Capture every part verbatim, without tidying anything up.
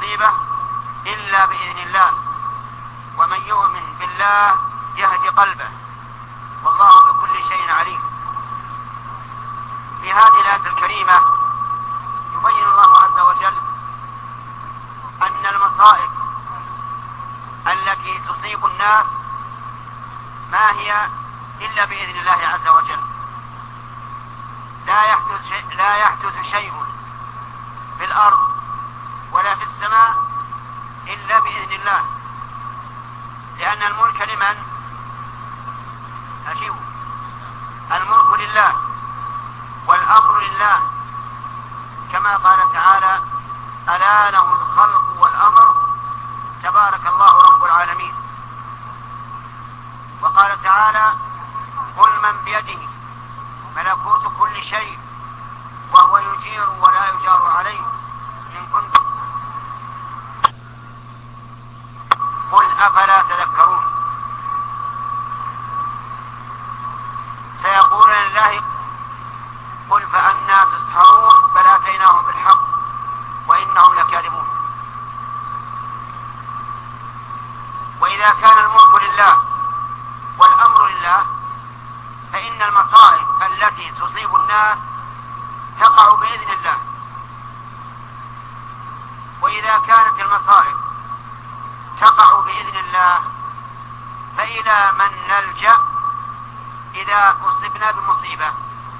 المصيبة إلا بإذن الله، ومن يؤمن بالله يهدي قلبه، والله بكل شيء عليم. في هذه الآية الكريمة يبين الله عز وجل أن المصائب التي تصيب الناس ما هي إلا بإذن الله عز وجل. لا يحدث شيء, لا يحدث شيء في الأرض ولا في السماء إلا بإذن الله، لأن الملك لمن؟ أجيبوا. الملك لله والأمر لله، كما قال تعالى: ألا له الخلق والأمر تبارك الله رب العالمين. وقال تعالى: قل من بيده ملكوت كل شيء وهو يجير ولا يجار عليه إن كنتم قل أفلا تذكرون. سيقول لله: قل فأنا تسحرون بل أتيناهم بالحق وإنهم لكاذبون. وإذا كان الملك لله والأمر لله فإن المصائب التي تصيب الناس تقع بإذن الله. وإذا كانت المصائب تقع بإذن الله فإلى من نلجأ إذا أصبنا بمصيبة؟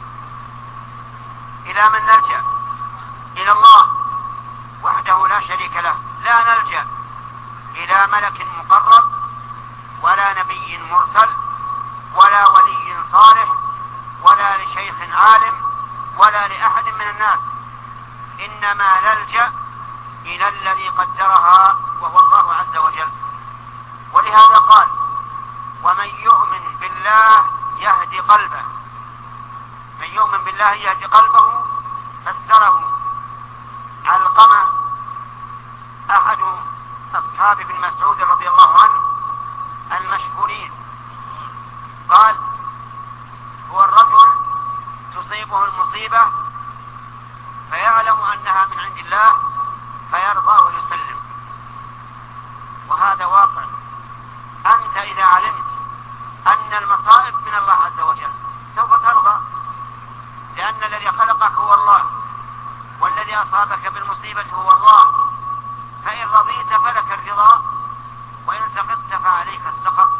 إلى من نلجأ؟ إلى الله وحده لا شريك له. لا نلجأ إلى ملك مقرب ولا نبي مرسل ولا ولي صالح ولا لشيخ عالم ولا لأحد من الناس، إنما نلجأ إلى الذي قدرها وهو الله عز وجل. ولهذا قال: ومن يؤمن بالله يهدي قلبه. من يؤمن بالله يهدي قلبه فسره علقمة أحد أصحاب ابن مسعود رضي الله عنه المشهورين، قال: هو الرجل تصيبه المصيبة فيعلم أنها من عند الله فيرضى ويسلم. وهذا واقع. أنت إذا علمت أن المصائب من الله عز وجل سوف ترضى، لأن الذي خلقك هو الله والذي أصابك بالمصيبة هو الله. فإن رضيت فلك الرضا، وإن سقطت فعليك السقط.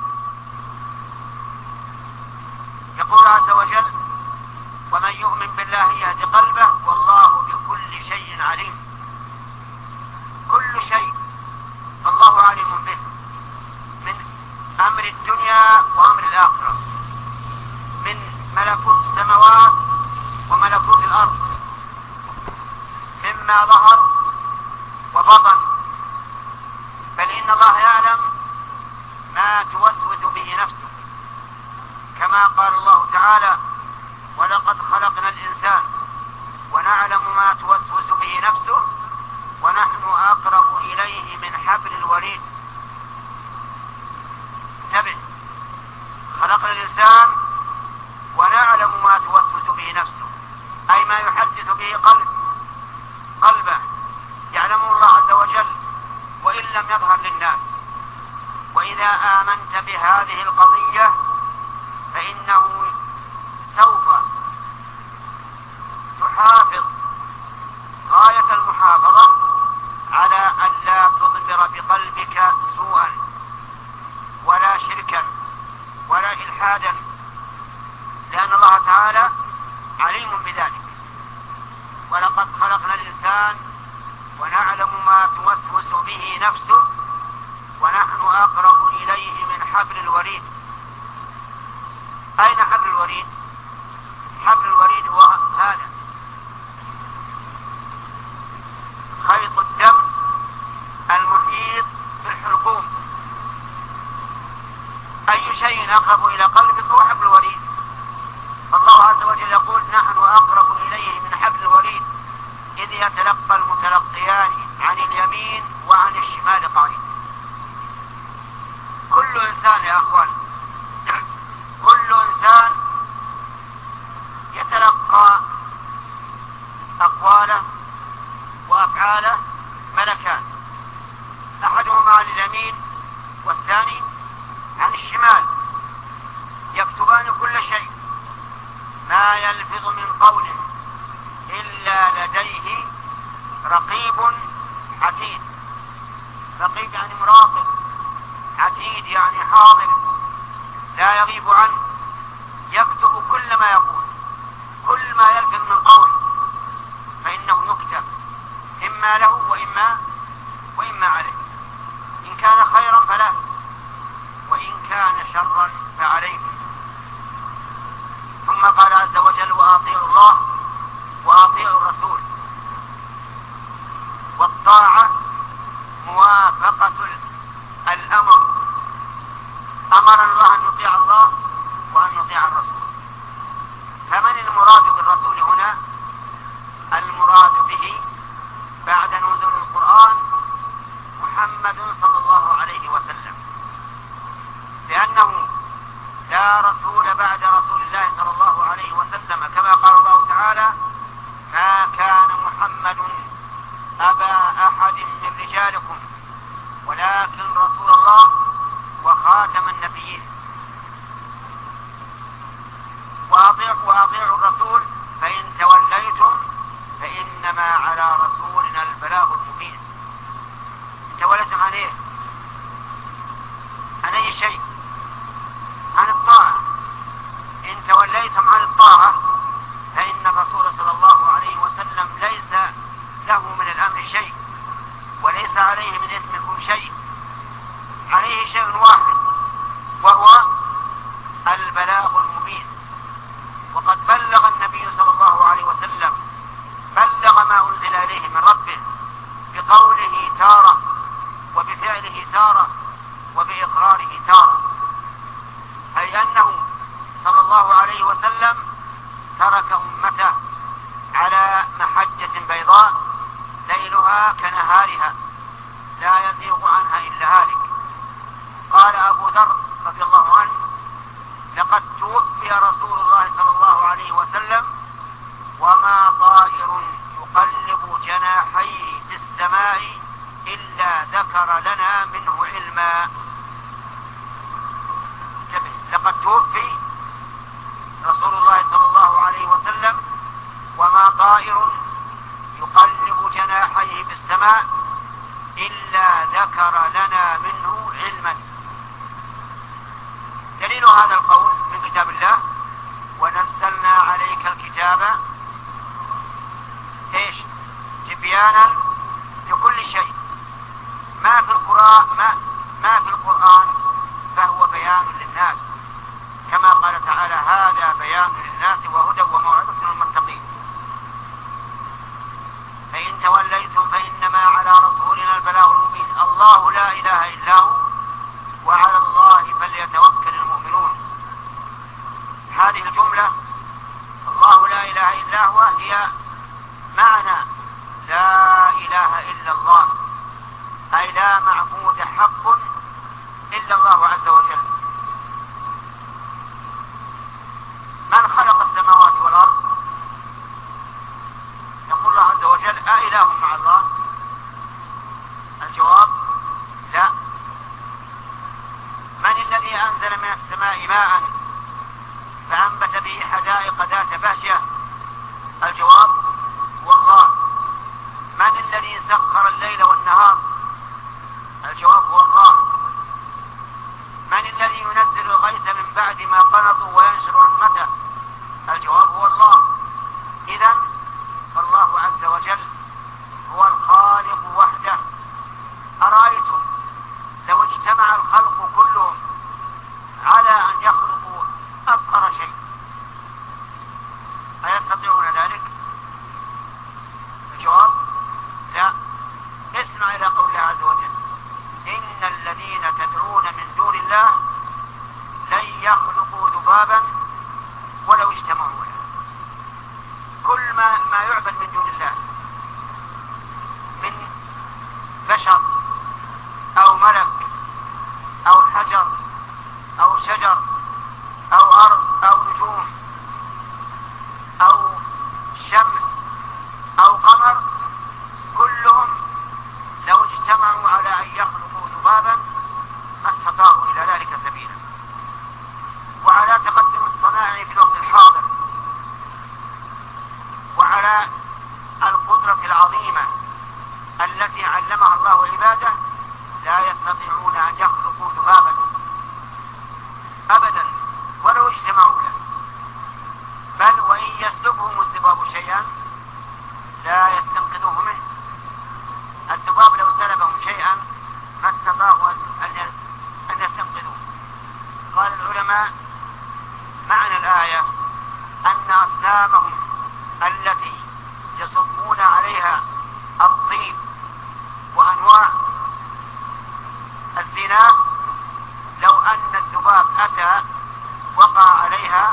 يقول عز وجل: ومن يؤمن بالله يهدي قلبه والله بكل شيء عليم. كل شيء الله عليم به، من أمر الدنيا وأمر الآخرة، من ملكوت السماوات وملكوت الأرض، مما ظهر وبطن. بل إن الله يعلم ما توسوس به نفسه، كما قال الله تعالى: ولقد خلقنا الإنسان ونعلم ما توسوس به نفسه ونحن أقرب إليه من حبل الوريد. انتبه، خلقنا الإنسان ونعلم ما توسوس به نفسه، أي ما يحدث به قلب قلبه، يعلمه الله عز وجل وإن لم يظهر للناس. وإذا آمنت بهذه القضية فإنه سوف تحافظ غاية المحافظة على أن لا تضمر بقلبك سوءا ولا شركا ولا إلحادا، لأن الله تعالى عليم بذلك. ولقد خلقنا الإنسان ونعلم ما توسوس به نفسه ونحن أقرب إليه من حبل الوريد. أين حبل الوريد؟ حبل الوريد هو هذا، خيط الدم المحيط بالحلقوم. أي شيء أقرب إلى قلبك هو حبل الوريد. الله عز وجل يقول: نحن أقرب إليه من حبل الوريد إذ يتلقى المتلقيان عن اليمين وعن الشمال قعيد. كل إنسان يا أخوان، كل إنسان يتلقى أقواله وأفعاله ملكان، رقيب عتيد. رقيب يعني مراقب، عتيد يعني حاضر لا يغيب عنه، يكتب كل ما يقول، كل ما يلفظ من قول فإنه يكتب إما له وإما وإما عليه، إن كان خيرا فله وإن كان شرا فعليه. ثم قال عز وجل: وأطيعوا الله وأطيعوا الرسول. والطاعة موافقة الأمر، أمر الله أن نطيع الله وأن نطيع الرسول. فمن المراد بالرسول هنا؟ المراد به بعد نزول القرآن محمد صلى الله عليه وسلم، لأنه لا رسول بعد رسول الله صلى الله عليه وسلم، كما قال الله تعالى: ما كان محمد أبا أحد من رجالكم ولكن رسول الله وخاتم النبيين. وأطيعوا الرسول فإن توليتم فإنما على رسولنا البلاغ المبين. توليتم عن إيه؟ عن أي شيء؟ عن الطاعة. إن توليتم عن الطاعة فإن الرسول صلى الله عليه وسلم ليس له من الأمر شيء وليس عليه من إثمكم شيء، عليه شيء واحد وهو البلاغ المبين. وقد بلغ النبي صلى الله عليه وسلم، بلغ ما أنزل إليه من ربه بقوله تارة وبفعله تارة وبإقراره تارة، أي أنه صلى الله عليه وسلم ترك أمته على محجة بيضاء ليلها كنهارها لا يزيغ عنها إلا هالك. قال أبو ذر رضي الله عنه: لقد توفي رسول الله صلى الله عليه وسلم وما طائر يقلب جناحيه في السماء إلا ذكر لنا منه علما. لقد توفي رسول الله صلى الله عليه وسلم وما طائر يقلب جناحيه في السماء إلا ذكر لنا منه علما. دليل هذا القول من كتاب الله: ونزلنا عليك الكتاب ايش؟ تبيانا لكل شيء. ما في القرآن ما, ما في القرآن فهو بيان للناس، كما قال تعالى: هذا بيان للناس وهدى وموعظة للمتقين. فإن توليتم فإنما على رسولنا البلاغ المبين. الله لا إله إلا هو وعلى الله فليتوكل المؤمنون. هذه الجملة الله لا إله إلا هو هي معنى لا إله إلا الله، أي لا معبود حق إلا الله عز وجل. من خلق السماوات والأرض؟ يقول الله عز وجل: أإله مع الله؟ الجواب: لا. من الذي أنزل من السماء ماء فأنبت به حدائق ذات بهجة؟ الجواب: هو الله. من الذي سخر الليل والنهار؟ الجواب: هو الله. من الذي ينزل الغيث من بعد ما قنطوا وينشر رحمته؟ الجواب: هو الله. إذن فالله عز وجل هو الخالق وحده. أرأيتم لو اجتمع الخلق كلهم على أن يخلقوا أصغر شيء أيستطيعون ذلك؟ الجواب: لا. التي علمها الله عباده لا يستطيعون أن يخلقوا ذبابا أبدا ولو اجتمعوا له، بل وإن يسلبهم الذباب شيئا لا يستنقذوه منه. الذباب لو سلبهم شيئا ما استطاعوا أن يستنقذوه. قال العلماء معنى الآية أن أصنامهم التي يصبون عليها الطين وأنواع الزنا لو أن الذباب أتى وقع عليها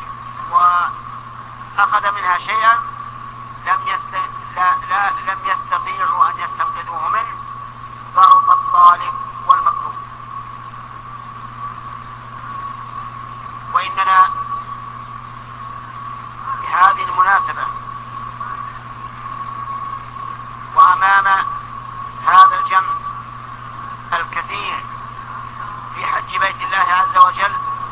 وأخذ منها شيئا لم, يست... لا... لا... لم يستطيعوا أن يستنقذوه منه، ضعف الطالب والمطلوب. وإننا بهذه المناسبة وأمام هذا الجمع الكثير في حج بيت الله عز وجل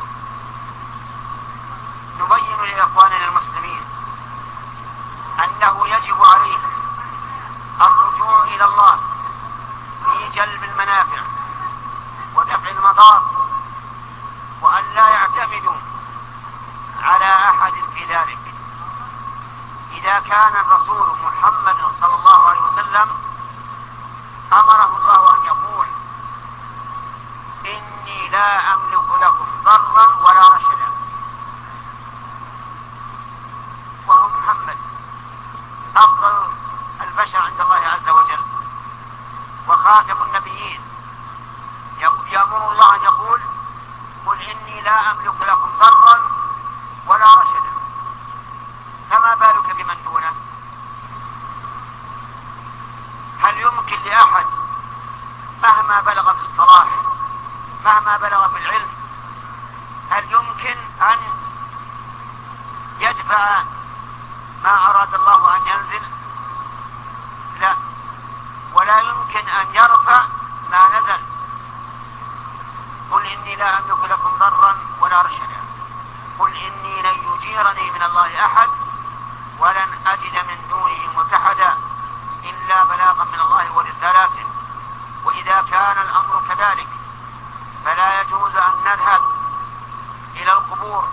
نبين لإخواننا المسلمين أنه يجب عليهم الرجوع إلى الله في جلب المنافع ودفع المضار، وأن لا يعتمدوا على أحد في ذلك. إذا كان الرسول محمد صلى الله عليه وسلم أمره الله أن يقول إني لا أملك لكم ضرا ولا رشدا، وهو محمد أفضل البشر عند الله عز وجل وخاتم النبيين، يأمر الله أن يقول قل إني لا أملك لكم ضرا ولا رشدا، فما بالك بمن دونه؟ هل يمكن لأحد مهما بلغ في الصلاح مهما بلغ في العلم هل يمكن أن يدفع ما أراد الله أن ينزل؟ لا، ولا يمكن أن يرفع ما نزل. قل إني لا أملك لكم ضرا ولا رشدا، قل إني لن يجيرني من الله أحد ولن أجد من دونه ملتحدا إلا بلاغا من الله ورسالاته. وإذا كان الأمر كذلك فلا يجوز أن نذهب إلى القبور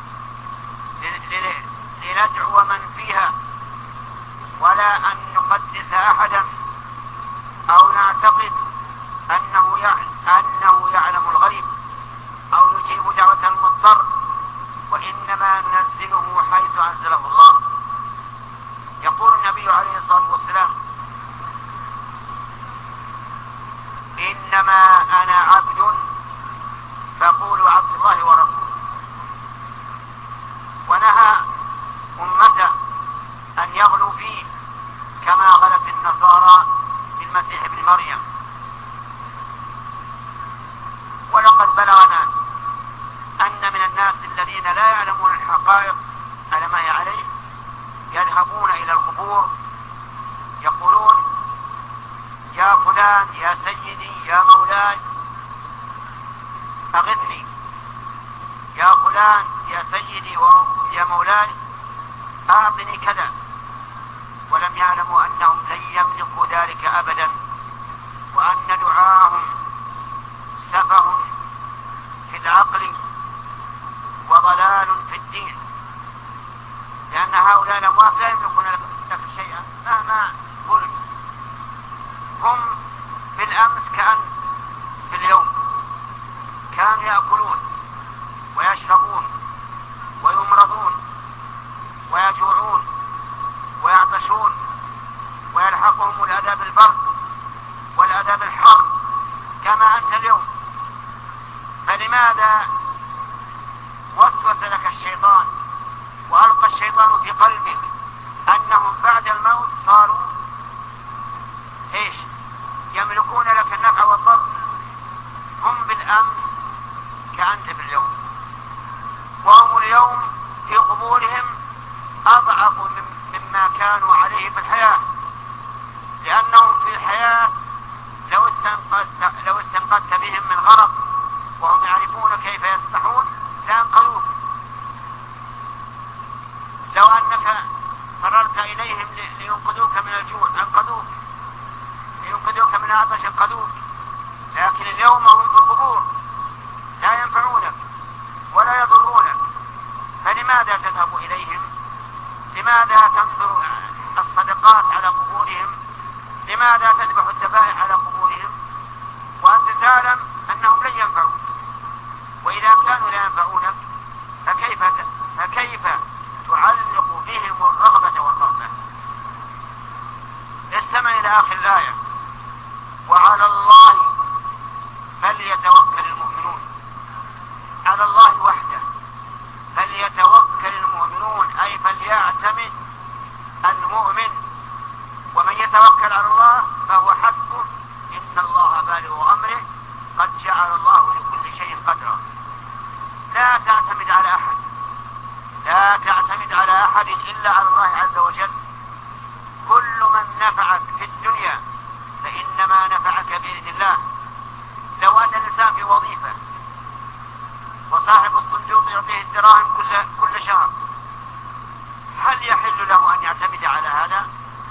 لندعو من فيها ولا أن نقدس أحدا أو نعتقد أنه أنه يعلم الغيب أو يجيب دعوة المضطر، وإنما ننزله حيث أنزله الله. يقول النبي عليه الصلاة والسلام إنما أنا عبد فقولوا عبد الله ورسوله، ونهى أمته أن يغلوا فيه كما غلت النصارى بالمسيح ابن مريم. ولقد بلغنا أن من الناس الذين لا يعلمون الحقائق على ما هي عليه يذهبون إلى القبور يقولون يا فلان يا سيدي يا مولاي أغثني، يا فلان يا سيدي يا مولاي أعطني كذا، ولم يعلموا أنهم لن يملكوا ذلك أبدا، وأن دعاءهم سفه في العقل وضلال في الدين، لأن هؤلاء الأموات لا يملكون لك شيئا مهما قلت. هم بالأمس كأن في اليوم كانوا يأكلون ويشربون ويمرضون ويجوعون ويعطشون ويلحقهم الأذى بالبرد والأذى بالحر كما أنت اليوم. فلماذا وسوس لك الشيطان وألقى الشيطان في قلبك أنهم بعد الموت صاروا إيش؟ يملكون لك النفع والضر؟ هم بالأمس كأنت باليوم، وهم اليوم في قبورهم أضعف مما كانوا عليه في الحياة، لأنهم في الحياة لو استنقذت, لو استنقذت بهم من غرق وهم يعرفون كيف يستطيعون إلى آخر الآية. وعلى الله فليتوكل المؤمنون، على الله وحده فليتوكل المؤمنون، أي فليعتمد المؤمن. ومن يتوكل على الله فهو حسبه، إن الله بالغ أمره، قد جعل الله لكل شيء قدرا. لا تعتمد على أحد، لا تعتمد على أحد إلا على الله عز وجل. كل من نفعك في الدنيا فإنما نفعك بإذن الله. لو أن الإنسان في وظيفة وصاحب الصندوق يعطيه الدراهم كل كل شهر، هل يحل له أن يعتمد على هذا؟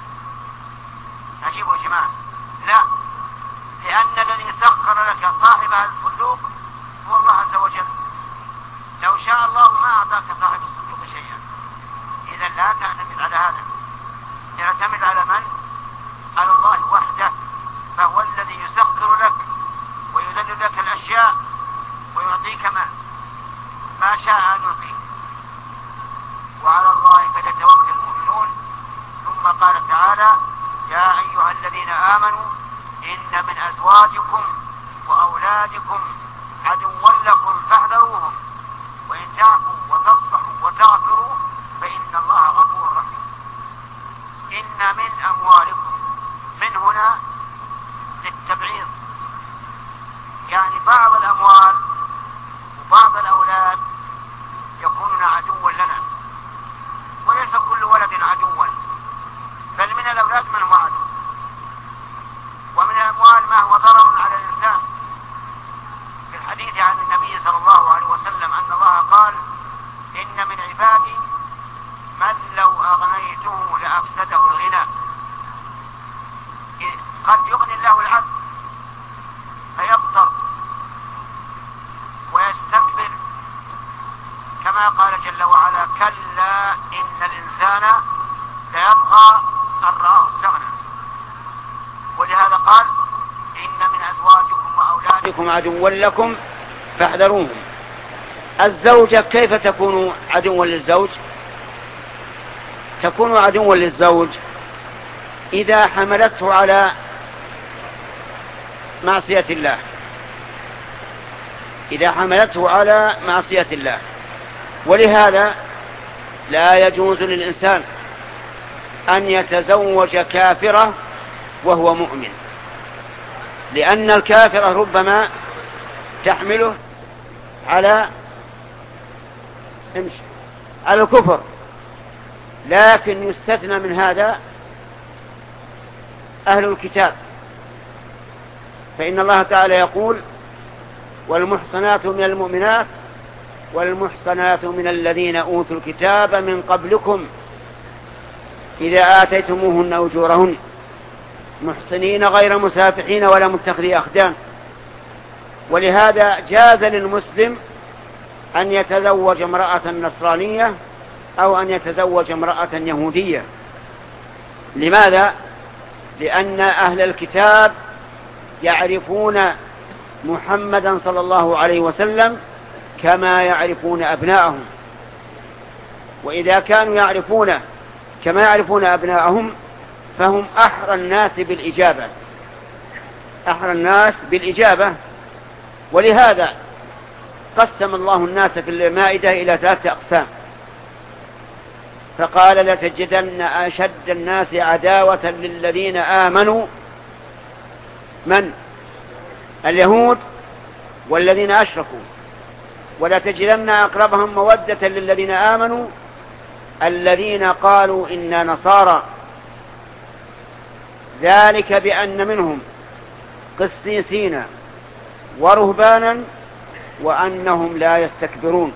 عجيب يا جماعة. لا، لأن الذي سخر لك صاحب هذا الصندوق هو الله عز وجل. لو شاء الله ما أعطاك صاحب الصندوق شيئا. إذا لا تعتمد على هذا، اعتمد على من؟ على الله وحده، فهو الذي يسخر لك ويذل لك الأشياء ويعطيك ما, ما شاء أن يعطيك. وعلى الله فليتوكل المؤمنون. ثم قال تعالى: يا أيها الذين آمنوا إن من أزواجكم وأولادكم عدوا لكم فاحذروهم وإن تعفوا وتصفحوا وتغفروا فإن الله غفور رحيم. إن من أموالكم، من هنا للتبعيض، يعني بعض الأموال وبعض الأولاد يكونون عدوا لنا، وليس كل ولد عدوا، بل من الأولاد من هو عدو، ومن الأموال ما هو ضرر على الإنسان. في الحديث عن النبي صلى الله عليه وسلم أن الله قال: إن من عبادي من لو أغنيته لأفسده الغنى. قد يغني الله العبد فيبطر ويستكبر، كما قال جل وعلا: كلا إن الإنسان ليطغى أن رآه استغنى. ولهذا قال: إن من أزواجكم وأولادكم عدوا لكم فاحذروهم. الزوجة كيف تكون عدوا للزوج؟ تكون عدوا للزوج إذا حملته على معصية الله، إذا حملته على معصية الله. ولهذا لا يجوز للإنسان أن يتزوج كافرة وهو مؤمن، لأن الكافرة ربما تحمله على على الكفر. لكن يستثنى من هذا أهل الكتاب، فإن الله تعالى يقول: والمحصنات من المؤمنات والمحصنات من الذين أوتوا الكتاب من قبلكم إذا آتيتموهن أجورهن محصنين غير مسافحين ولا متخذي أخدان. ولهذا جاز للمسلم أن يتزوج امرأة نصرانية أو أن يتزوج امرأة يهودية. لماذا؟ لأن أهل الكتاب يعرفون محمدا صلى الله عليه وسلم كما يعرفون أبناءهم، وإذا كانوا يعرفونه كما يعرفون أبناءهم فهم أحرى الناس بالإجابة، أحرى الناس بالإجابة. ولهذا قسم الله الناس في المائدة إلى ثلاثة أقسام، فقال: لتجدن أشد الناس عداوة للذين آمنوا من؟ اليهود والذين أشركوا، ولتجدن أقربهم مودة للذين آمنوا الذين قالوا إنا نصارى، ذلك بأن منهم قسيسين ورهبانا وأنهم لا يستكبرون.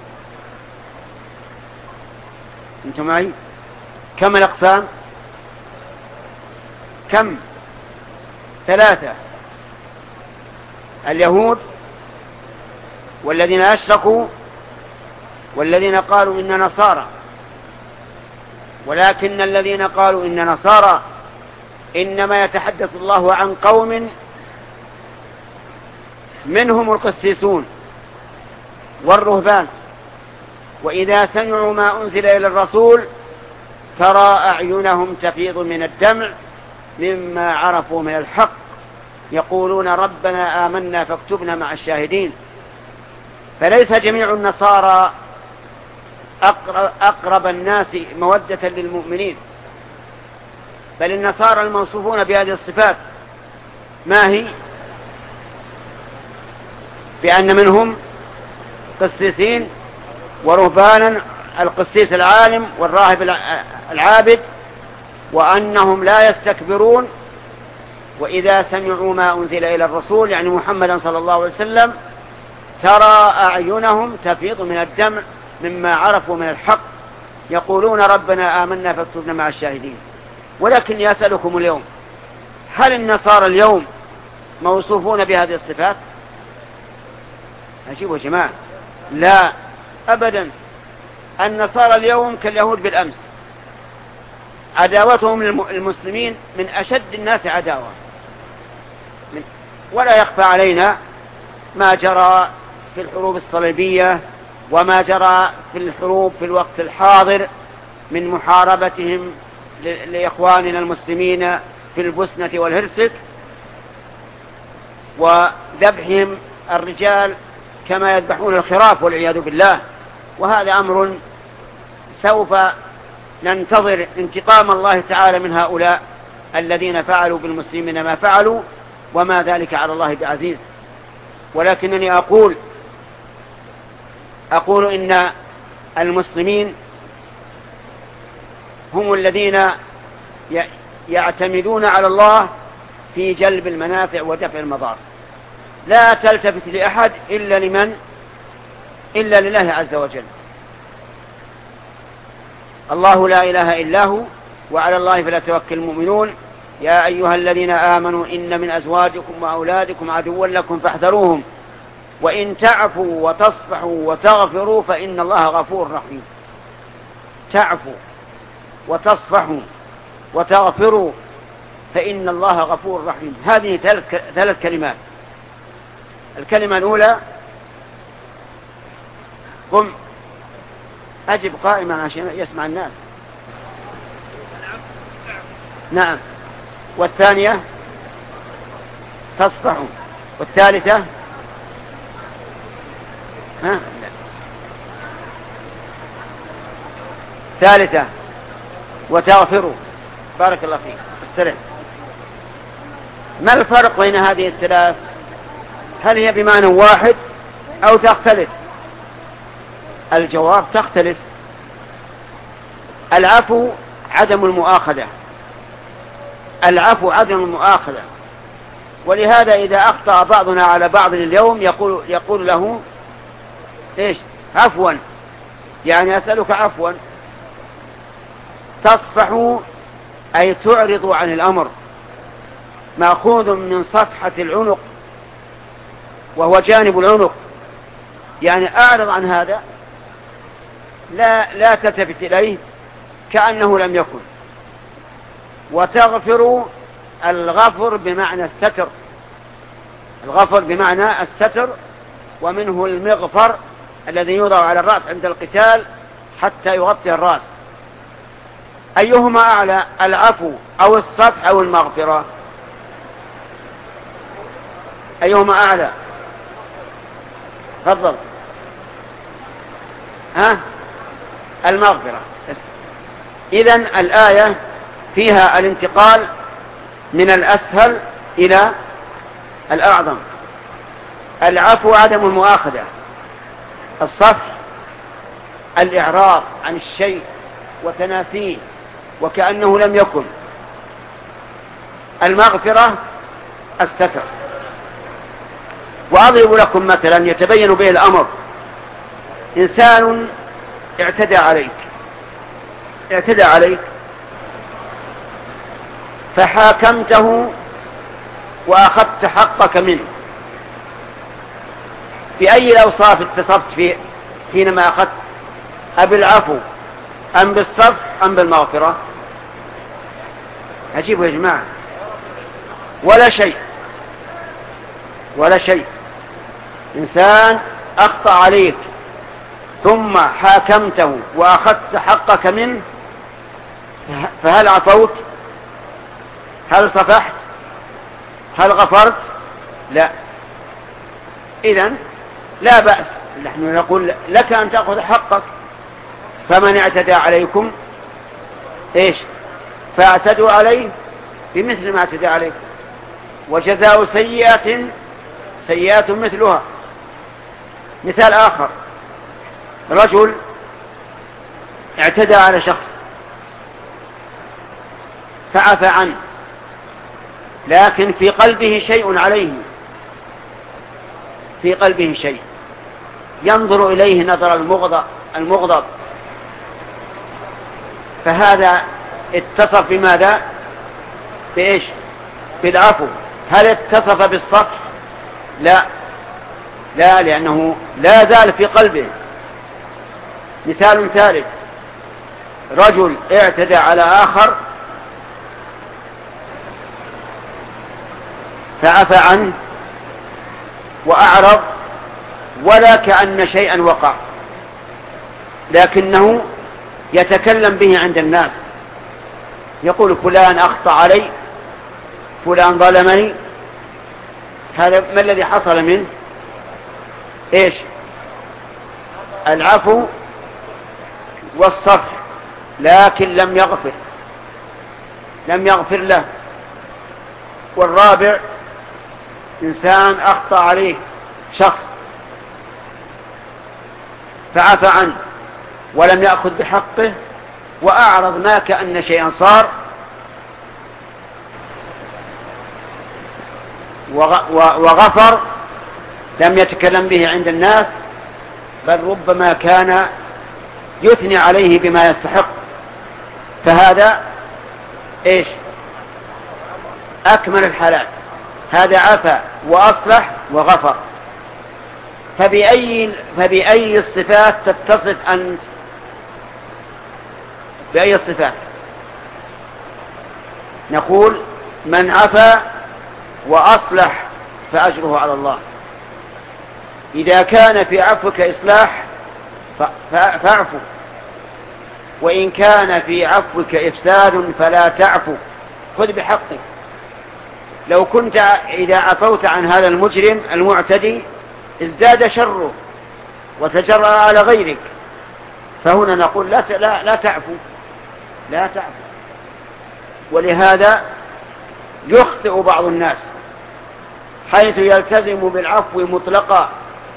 أنتم معي؟ كم الأقسام؟ كم؟ ثلاثة: اليهود والذين أشركوا والذين قالوا إن نصارى. ولكن الذين قالوا إن نصارى إنما يتحدث الله عن قوم منهم القسيسون والرهبان، وإذا سمعوا ما أنزل إلى الرسول ترى أعينهم تفيض من الدمع مما عرفوا من الحق يقولون ربنا آمنا فاكتبنا مع الشاهدين. فليس جميع النصارى أقرب, أقرب الناس مودة للمؤمنين، بل النصارى الموصوفون بهذه الصفات ما هي؟ بأن منهم قسيسين ورهبانا، القسيس العالم والراهب العابد، وأنهم لا يستكبرون، وإذا سمعوا ما أنزل إلى الرسول يعني محمدا صلى الله عليه وسلم ترى أعينهم تفيض من الدمع مما عرفوا من الحق يقولون ربنا آمنا فاكتبنا مع الشاهدين. ولكن يسألكم اليوم، هل النصارى اليوم موصوفون بهذه الصفات؟ أجيبوا يا جماعة، لا أبدا. النصارى اليوم كاليهود بالأمس، عداوتهم للمسلمين من أشد الناس عداوة. ولا يخفى علينا ما جرى في الحروب الصليبية وما جرى في الحروب في الوقت الحاضر من محاربتهم لإخواننا المسلمين في البوسنة والهرسك، وذبحهم الرجال كما يذبحون الخراف والعياذ بالله. وهذا أمر سوف ننتظر انتقام الله تعالى من هؤلاء الذين فعلوا بالمسلمين ما فعلوا، وما ذلك على الله بعزيز. ولكنني أقول أقول إن المسلمين هم الذين يعتمدون على الله في جلب المنافع ودفع المضار. لا تلتفت لأحد إلا لمن إلا لله عز وجل. الله لا إله إلا هو وعلى الله فليتوكل المؤمنون. يا أيها الذين آمنوا إن من أزواجكم وأولادكم عدوا لكم فاحذروهم وإن تعفوا وتصفحوا وتغفروا فإن الله غفور رحيم. تعفوا وتصفحوا وتغفروا فإن الله غفور رحيم. هذه ثلاث كلمات. الكلمة الأولى قم أجب قائما عشان يسمع الناس. نعم. والثانية تصفحوا. والثالثة ها لا. ثالثة وتغفروا. بارك الله فيك. استرح. ما الفرق بين هذه الثلاث؟ هل هي بمعنى واحد أو تختلف؟ الجواب تختلف. العفو عدم المؤاخذة، العفو عدم المؤاخذة. ولهذا إذا أخطأ بعضنا على بعض اليوم يقول, يقول له إيش؟ عفوا، يعني أسألك عفوا. تصفح أي تعرض عن الأمر، مأخوذ من صفحة العنق وهو جانب العنق، يعني أعرض عن هذا، لا, لا تلتفت إليه كأنه لم يكن. وتغفر الغفر بمعنى الستر، الغفر بمعنى الستر، ومنه المغفر الذي يوضع على الرأس عند القتال حتى يغطي الرأس. أيهما أعلى، العفو أو الصفح أو المغفرة؟ أيهما أعلى؟ تفضل. ها؟ المغفرة. إذن الآية فيها الانتقال من الأسهل إلى الأعظم. العفو عدم المؤاخذة، الصفح الإعراض عن الشيء وتناسيه وكأنه لم يكن، المغفرة الستر. وأضرب لكم مثلا يتبين به الأمر. إنسان اعتدى عليك اعتدى عليك فحاكمته وأخذت حقك منه، بأي الأوصاف اتصفت فيه حينما أخذت؟ أبالعفو أم بالصفح أم بالمغفرة؟ عجيب يا جماعة. ولا شيء ولا شيء. إنسان أخطأ عليك ثم حاكمته وأخذت حقك منه، فهل عفوت؟ هل صفحت؟ هل غفرت؟ لا. إذن لا بأس، نحن نقول لك أن تأخذ حقك. فمن اعتدى عليكم إيش؟ فاعتدوا عليه بمثل ما اعتدى عليكم، وجزاء سيئة سيئات مثلها. مثال آخر: رجل اعتدى على شخص فعفى عنه، لكن في قلبه شيء عليه، في قلبه شيء ينظر إليه نظر المغضب المغضب فهذا اتصف بماذا؟ بإيش؟ بالعفو. هل اتصف بالصفح؟ لا، لا، لأنه لا زال في قلبه. مثال ثالث: رجل اعتدى على آخر فعفى عنه وأعرض ولا كأن شيئا وقع، لكنه يتكلم به عند الناس، يقول فلان أخطأ علي، فلان ظلمني. هذا ما الذي حصل منه؟ إيش؟ العفو والصفح، لكن لم يغفر لم يغفر له. والرابع: إنسان أخطأ عليه شخص فعفى عنه ولم يأخذ بحقه وأعرض ما كأن شيئا صار، وغفر، لم يتكلم به عند الناس، بل ربما كان يثني عليه بما يستحق. فهذا إيش؟ أكمل الحالات. هذا عفا وأصلح وغفر. فبأي, فبأي الصفات تتصف أنت؟ بأي الصفات؟ نقول: من عفا وأصلح فأجره على الله. إذا كان في عفوك إصلاح فاعفو، وإن كان في عفوك إفساد فلا تعفو، خذ بحقك. لو كنت إذا عفوت عن هذا المجرم المعتدي ازداد شره وتجرأ على غيرك، فهنا نقول لا لا لا تعفو لا تعفو. ولهذا يخطئ بعض الناس حيث يلتزم بالعفو مطلقا،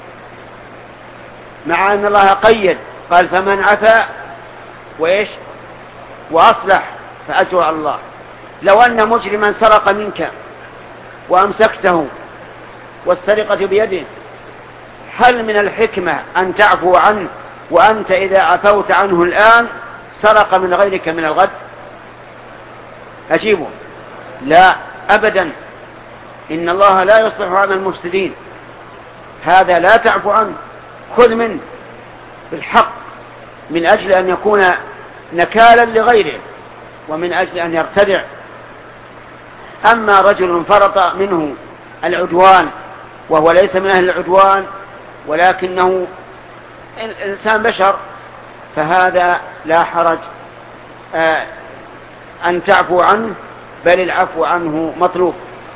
مع أن الله قيد، قال: فمن عفا وإيش وأصلح فأجره على الله. لو أن مجرما سرق منك وأمسكته والسرقة بيده، هل من الحكمة أن تعفو عنه وأنت إذا عفوت عنه الآن سرق من غيرك من الغد؟ أجيبه: لا أبدا، إن الله لا يصلح عمل المفسدين. هذا لا تعفو عنه، خذ منه بالحق من أجل أن يكون نكالا لغيره ومن أجل أن يرتدع. أما رجل فرط منه العدوان وهو ليس من أهل العدوان ولكنه إنسان بشر، فهذا لا حرج آه أن تعفو عنه، بل العفو عنه مطلوب.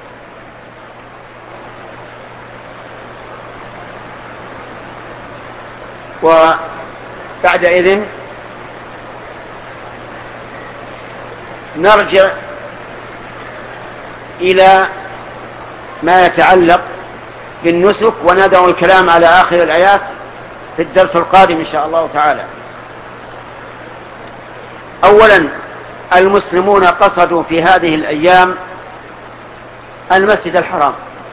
وبعد إذن نرجع إلى ما يتعلق بالنسك، وندع الكلام على آخر الآيات في الدرس القادم إن شاء الله تعالى. أولا، المسلمون قصدوا في هذه الأيام المسجد الحرام،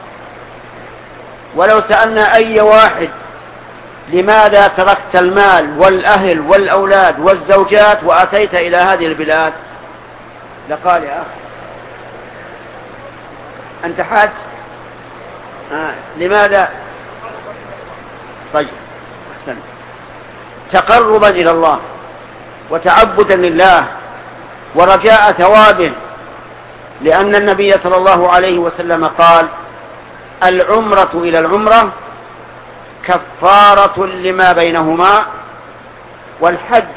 ولو سألنا أي واحد لماذا تركت المال والأهل والأولاد والزوجات وأتيت إلى هذه البلاد، لقال: يا أخي أنت حاج. آه. لماذا؟ طيب، أحسن. تقربا إلى الله وتعبدا لله ورجاء ثوابه، لأن النبي صلى الله عليه وسلم قال: العمرة إلى العمرة كفارة لما بينهما، والحج.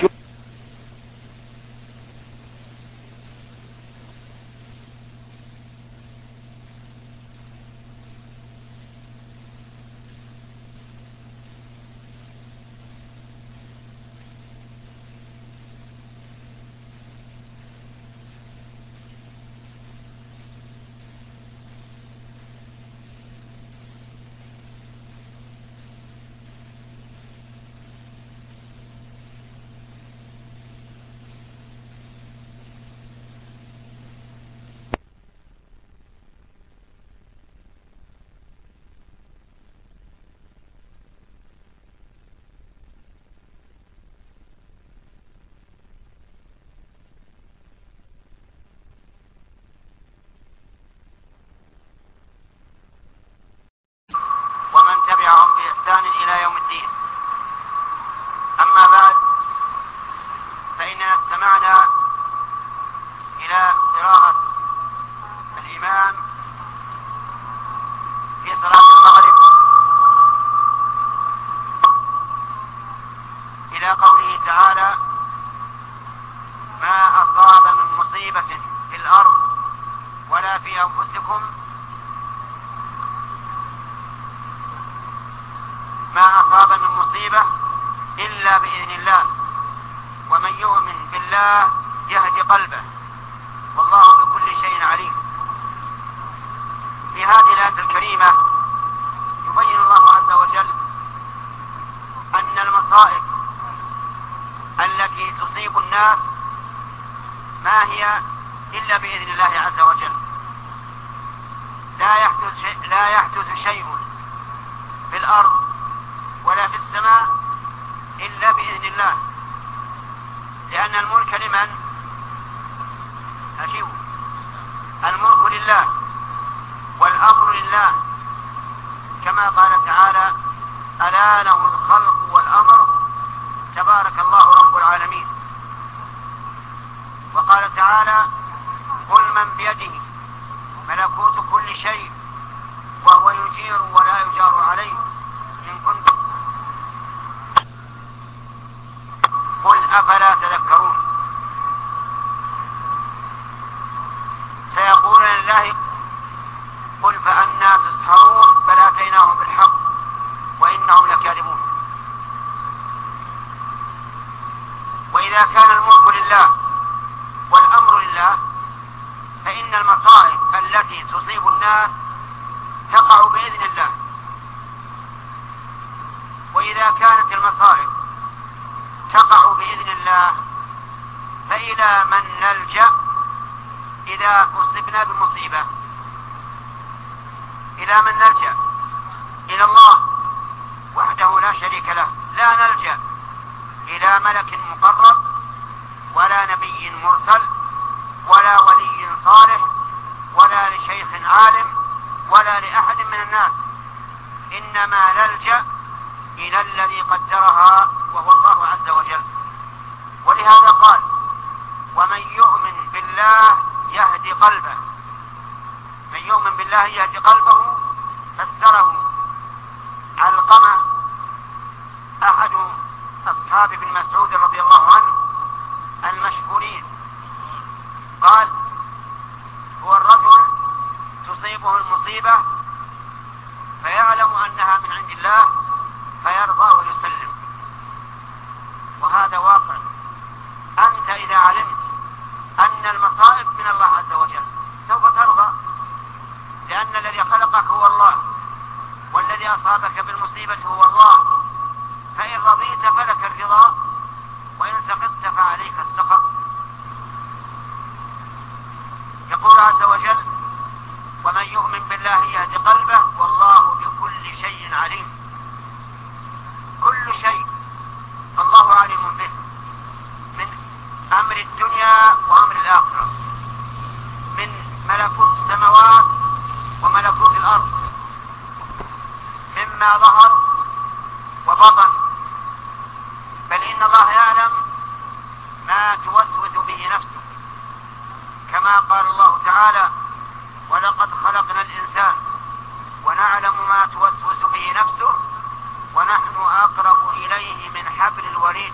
في أنفسكم ما أصاب من مصيبة إلا بإذن الله، ومن يؤمن بالله يهدي قلبه، والله بكل شيء عليم. في هذه الآية الكريمة يبين الله عز وجل أن المصائب التي تصيب الناس ما هي إلا بإذن الله عز وجل. لا يحدث شيء, لا يحدث شيء في الأرض ولا في السماء إلا بإذن الله، لأن الملك لمن؟ أجيبوا. الملك لله والأمر لله، كما قال تعالى: ألا له الخلق والأمر تبارك الله رب العالمين. وقال تعالى: قل من بيده ملكوت كل شيء وهو يجير ولا يجار عليه إن كنتم قل أفلا تذكرون. سيقول لله: قل فأنا تسحرون بل أتيناهم بالحق وإنهم لكاذبون. وإذا كان الملك لله والأمر لله فإن المصائب التي تصيب الناس تقع بإذن الله. وإذا كانت المصائب تقع بإذن الله فإلى من نلجأ إذا أصبنا بمصيبة؟ إلى من نلجأ؟ إلى الله وحده لا شريك له. لا نلجأ إلى ملك مقرب ولا نبي مرسل ولا ولي صالح ولا لشيخ عالم ولا لأحد من الناس، إنما نلجأ إلى الذي قدرها وهو الله عز وجل. ولهذا قال: ومن يؤمن بالله يهدي قلبه. من يؤمن بالله يهدي قلبه فسره علقمة أحد أصحاب ابن مسعود رضي الله عنه المشهورين، قال: هو الرجل تصيبه المصيبة فيعلم أنها من عند الله فيرضى ويسلم. وهذا واقع. أنت إذا علمت أن المصائب من الله عز وجل سوف ترضى، لأن الذي خلقك هو الله، والذي أصابك بالمصيبة هو الله. فإن رضيت فلك الرضا، وإن سقطت فعليك السقط. يقول عز وجل: ومن يؤمن بالله يهدي قلبه والله بكل شيء عليم. كل شيء الله عليم به، من أمر الدنيا وأمر الآخرة، من ملكوت السماوات وملكوت الأرض، مما ظهر وبطن. بل إن الله يعلم ما توسوس به نفسه، كما قال الله تعالى: ولقد خلقنا الإنسان ونعلم ما توسوس به نفسه ونحن أقرب إليه من حبل الوريد.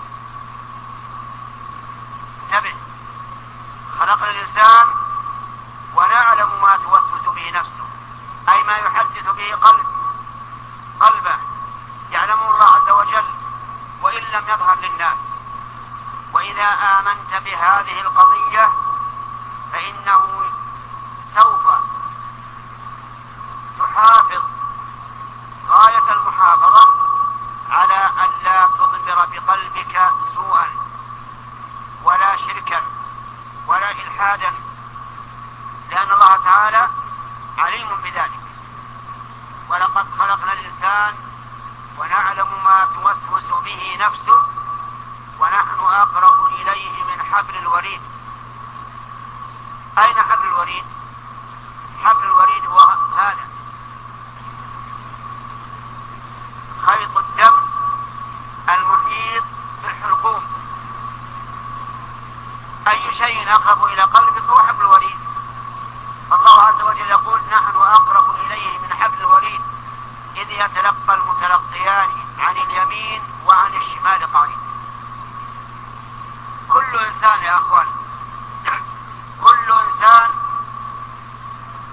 انتبه، خلقنا الإنسان ونعلم ما توسوس به نفسه، أي ما يحدث به قلب قلبه، يعلمه الله عز وجل وإن لم يظهر للناس. وإذا آمنت بهذه القضية فإنه سوف تحافظ غاية المحافظة على أن لا تضمر بقلبك سوءا ولا شركا ولا إلحادا، لأن الله تعالى عليم بذلك. ولقد خلقنا الإنسان ونعلم ما توسوس به نفسه ونحن أقرب إليه من حبل الوريد. أين حبل الوريد؟ حبل الوريد هو هذا، خيط الدم المحيط بالحلقوم. أي شيء أقرب إلى قلبك هو حبل الوريد. فالله عز وجل يقول: نحن أقرب إليه من حبل الوريد إذ يتلقى المتلقيان عن اليمين وعن الشمال قعيد. كل إنسان يا أخوان، كل إنسان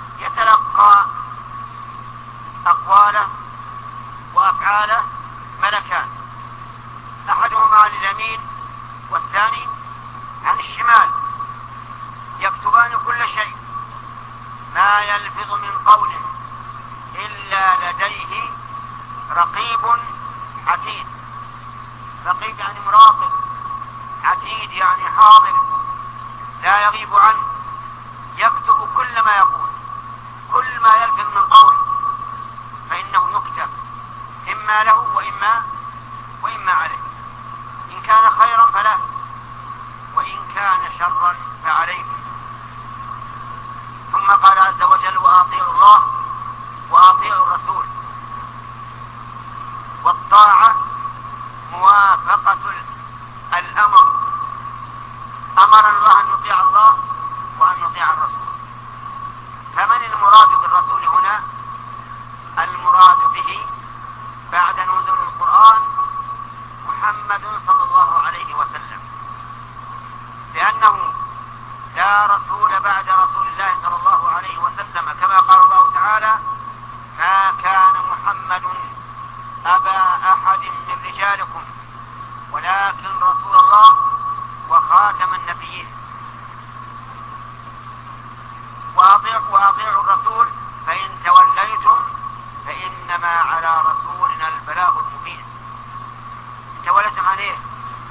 ما يلفظ من قول إلا لديه رقيب عتيد. رقيب يعني مراقب، عتيد يعني حاضر لا يغيب عنه، يكتب كل ما يقول، كل ما يلفظ من قول فإنه يكتب إما له وإما وإما عليه، إن كان خيرا فله وإن كان شرا فعليه. ثم قال عز وجل: وأطيعوا الله وأطيعوا الرسول. والطاعة موافقة الأمر، أمر الله أن نطيع الله وأن نطيع الرسول. فمن المراد بالرسول هنا؟ المراد به بعد نزول القرآن محمد صلى الله عليه وسلم، لأنه لا رسول بعد رسول الله صلى الله عليه وسلم، كما قال الله تعالى: ما كان محمد أبا أحد من رجالكم ولكن رسول الله وخاتم النبيين. وأطيعوا الرسول فإن توليتم فإنما على رسولنا البلاغ المبين. إن توليتم عن إيه؟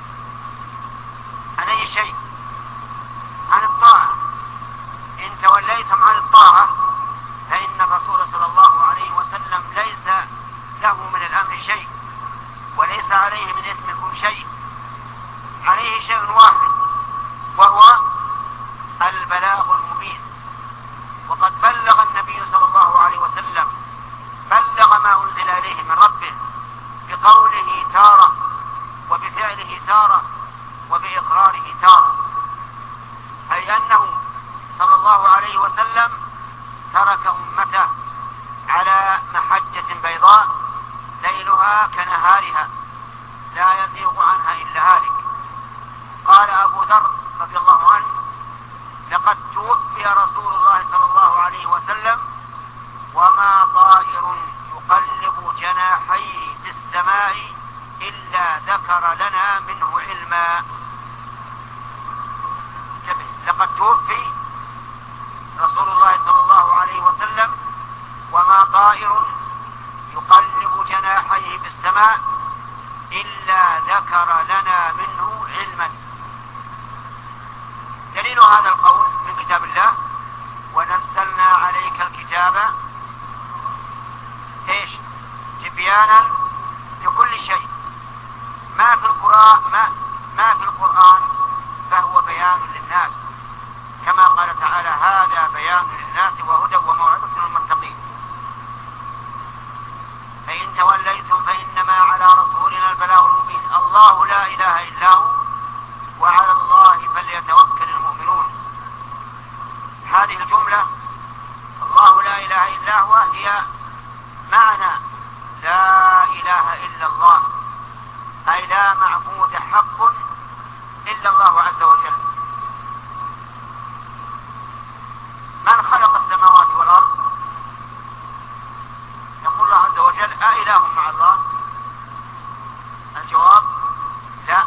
عن أي شيء؟ عن الطاعة. إن توليتم عن الطاعة فإن الرسول صلى الله عليه وسلم ليس له من الأمر شيء وليس عليه من اسمكم شيء، عليه شيء واحد وهو البلاغ المبين. وقد بلغ النبي صلى الله عليه وسلم، بلغ ما أنزل إليه من ربه بقوله تارة وبفعله تارة وبإقراره تارة، أي أنه صلى الله عليه وسلم ترك أمته على محجة بيضاء ليلها كنهارها لا يزيغ عنها إلا هالك. قال أبو ذر رضي الله عنه: لقد توفي رسول الله صلى الله عليه وسلم وما طائر يقلب جناحيه في السماء إلا ذكر لنا منه علما. لقد توفي رسول الله صلى الله عليه وسلم وما طائر يقلب جناحيه في السماء إلا ذكر لنا منه علما. دليل هذا القول من كتاب الله: ونزلنا عليك الكتاب ايش؟ تبيانا لكل شيء. ما في القرآن ما, ما في القرآن فهو بيان للناس، كما قال تعالى: هذا بيان للناس وهدى وموعظة للمتقين. فإن توليتم فإنما على رسولنا البلاغ المبين. الله لا إله إلا هو وعلى الله فليتوكل المؤمنون. هذه الجملة الله لا إله إلا هو هي معنى لا إله إلا الله، أي لا معبود حق إلا الله عز وجل. من خلق السماوات والأرض؟ يقول الله عز وجل: أإله مع الله؟ الجواب: لا.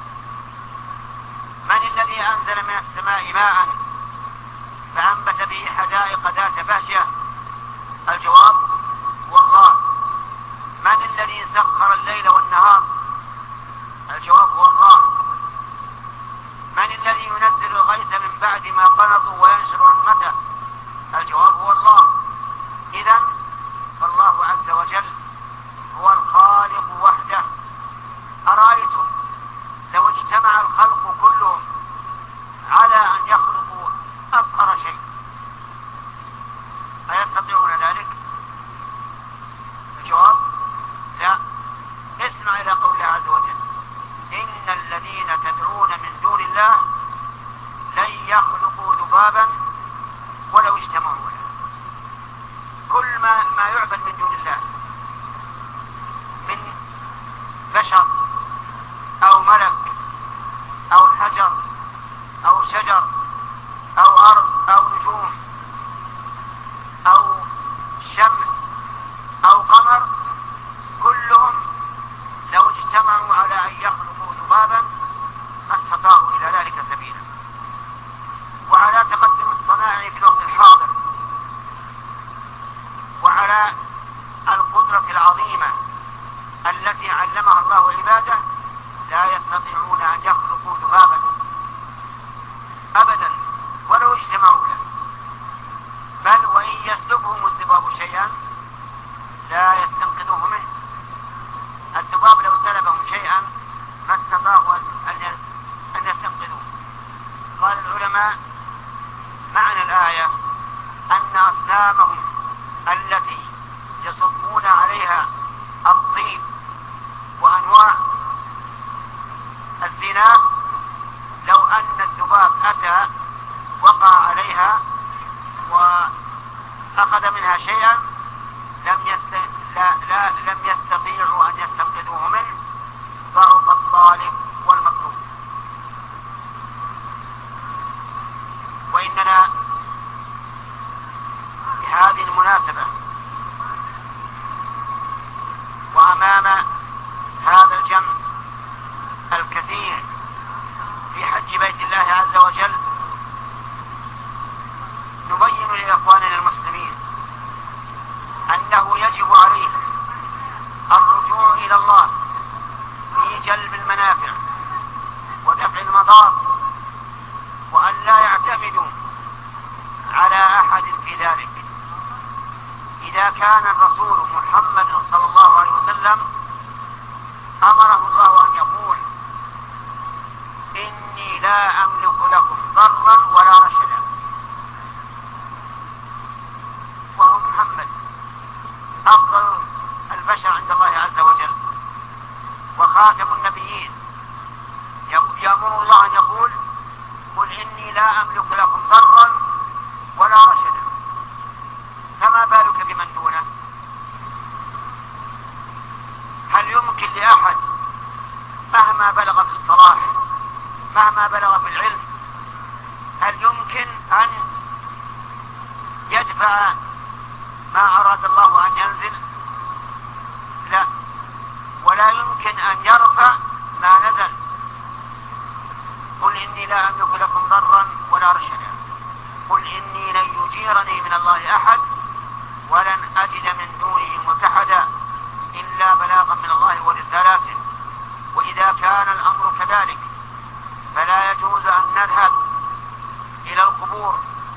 من الذي أنزل من السماء ماء فأنبت به حدائق ذات بهجة؟ الجواب: والله. من الذي سخر الليل والنهار؟ الجواب: هو الله. من الذي حمامهم التي يصبون عليها الطيب وأنواع الزنا، لو أن الذباب أتى وقع عليها وأخذ منها شيئا لم, يست... لا... لا... لم يستطيعوا أن يستنقذوه منه، ضعف الطالب والمطلوب. وإننا بهذه المناسبة وأمام هذا الجمع الكثير في حج بيت الله عز وجل نبين لإخواننا المسلمين أنه يجب عليه الرجوع إلى الله في جلب المنافع ودفع المضار، وأن لا يعتمدوا على أحد في ذلك. إذا كان الرسول محمد صلى الله عليه وسلم أمره الله أن يقول إني لا أملك لكم ضرا ولا رشدا، وهو محمد أفضل البشر عند الله عز وجل وخاتم النبيين، يأمر الله أن يقول قل إني لا أملك لكم ضرا ولا رشدا، فما بالك بمن دونه؟ هل يمكن لأحد مهما بلغ في الصلاح مهما بلغ في العلم هل يمكن أن يدفع ما أراد الله أن ينزل؟ لا، ولا يمكن أن يرفع ما نزل. قل إني لا أملك لكم ضرا ولا رشدا، قل إني لن يجيرني من الله أحد ولن أجد من دونه ملتحدا إلا بلاغا من الله ورسالاته. وإذا كان الأمر كذلك فلا يجوز أن نذهب إلى القبور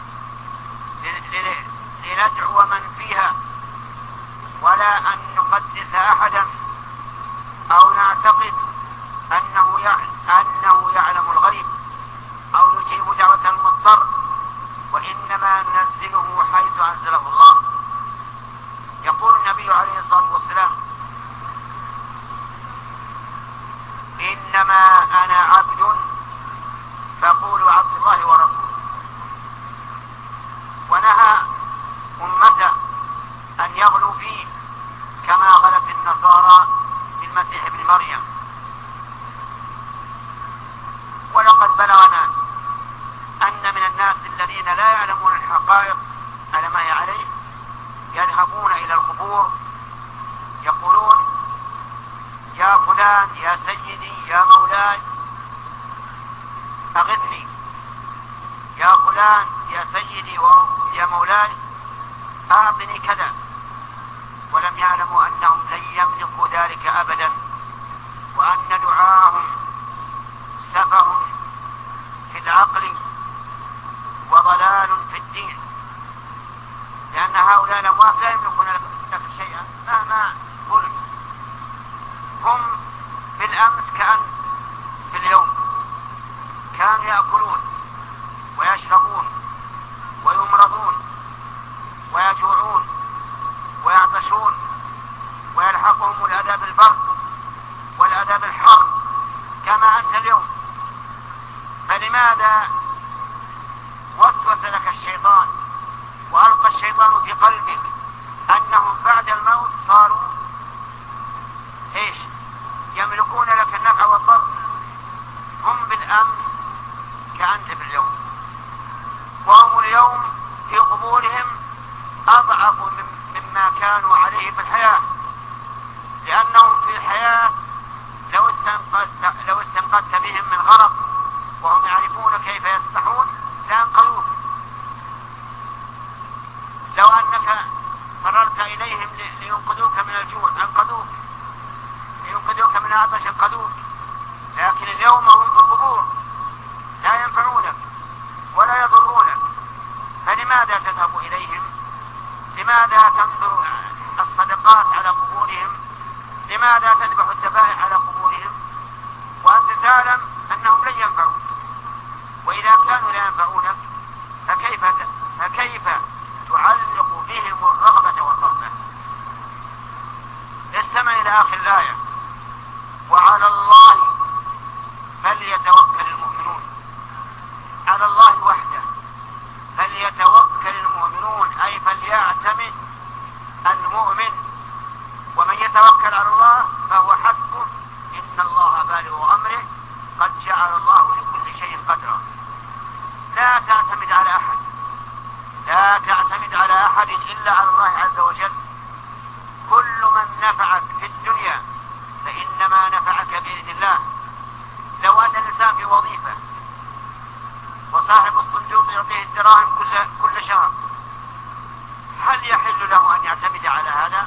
لندعو من فيها، ولا أن نقدس أحدا أو نعتقد أنه أنه يعلم الغيب أو يجيب دعوة المضطر، وإنما ننزله حيث أنزله الله. يقول النبي عليه الصلاة والسلام إنما أنا عبد فقولوا عبد الله ورسوله، ونهى أمته أن يغلوا فيه كما غلت النصارى في المسيح ابن مريم. ولقد بلغنا أن من الناس الذين لا يعلمون الحقائق على ما هي عليه يذهبون إلى القبور يقولون يا فلان يا سيدي يا مولاي أغثني، يا فلان يا سيدي يا مولاي أعطني كذا، ولم يعلموا أنهم لن يملكوا ذلك أبدا، وأن دعاءهم سفه في العقل وضلال في الدين، لأن هؤلاء الأموات لا يملكون لك شيئا مهما قلت. هم بالأمس كأن في اليوم كانوا يأكلون ويشربون ويمرضون ويجوعون ويعطشون ويلحقهم الأذى بالبرد والأذى بالحر كما أنت اليوم، فلماذا وسوس لك الشيطان وألقى الشيطان في قلبك أنهم بعد الموت صاروا إيش؟ يملكون لك النفع والضر؟ هم بالأمس كأنت باليوم، وهم اليوم في قبورهم أضعف مما كانوا عليه في الحياة، لأنهم في الحياة لو استنقذت, لو استنقذت بهم من غرق وهم يعرفون كيف يسبحون لأنقذوك. لو أنك فررت إليهم لينقذوك من الجوع أنقذوك، لينقذوك من العطش أنقذوك، لكن اليوم هم في القبور لا ينفعونك ولا يضرونك، فلماذا تذهب إليهم؟ لماذا تنظر الصدقات على قبورهم؟ لماذا تذبح الذبائح على قبورهم وأنت تعلم أنهم لن ينفعوك؟ وإذا كانوا لا ينفعونك فكيف فكيف تعلق إلا على الله عز وجل. كل من نفعك في الدنيا فإنما نفعك بإذن الله. لو أن الإنسان في وظيفة وصاحب الصندوق يعطيه الدراهم كل كل شهر، هل يحل له أن يعتمد على هذا؟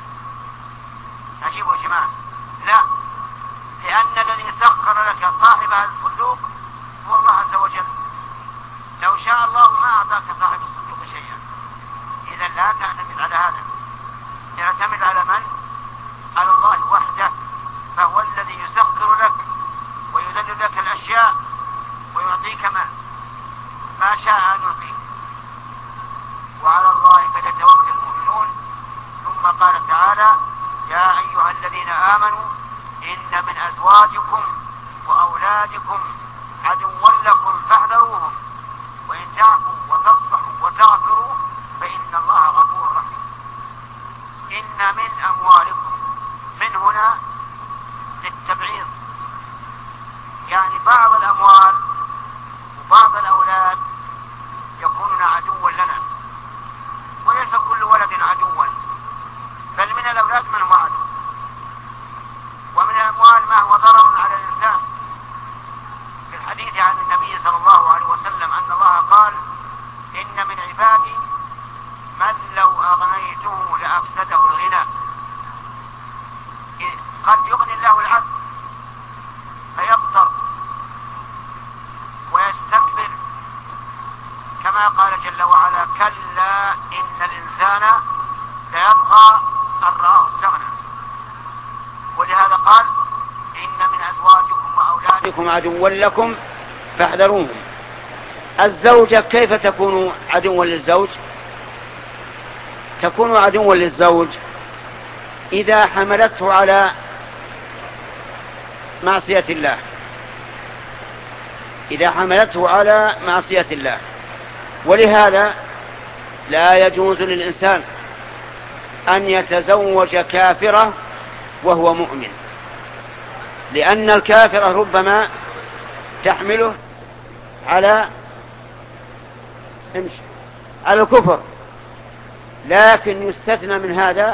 عجيب يا جماعة. لا، لأن الذي سخر لك صاحب هذا الصندوق هو الله عز وجل. لو شاء الله ما أعطاك صاحب الصندوق شيئا. إذا لا تعتمد على هذا، اعتمد على من؟ على الله وحده، فهو الذي يسخر لك ويذل لك الأشياء ويعطيك ما ما شاء أن يعطيك. وعلى الله فليتوكل المؤمنون. ثم قال تعالى: يا أيها الذين آمنوا إن من أزواجكم وأولادكم عدوا لكم فاحذروهم وإن تعفوا وتصفحوا وتغفروا فإن الله غفور رحيم. إن من أموالكم، من هنا للتبعيض، يعني بعض الأموال وبعض الأولاد يكونون عدوا لنا، وليس كل ولد عدوا، بل من الأولاد من هو عدو، ومن الأموال ما هو ضرر على الإنسان. في الحديث عن النبي صلى الله عليه وسلم أن الله قال: إن من عبادي من لو أغنيته لأفسده الغنى. قد يغني الله العبد فيبطر ويستكبر، كما قال جل وعلا: كلا إن الإنسان ليطغى أن رآه استغنى. ولهذا قال: إن من أزواجكم وأولادكم عدوا لكم فاحذروهم. الزوجة كيف تكون عدوا للزوج؟ تكون عدوا للزوج إذا حملته على معصية الله، إذا حملته على معصية الله. ولهذا لا يجوز للإنسان أن يتزوج كافرة وهو مؤمن، لأن الكافرة ربما تحمله على على الكفر. لكن يستثنى من هذا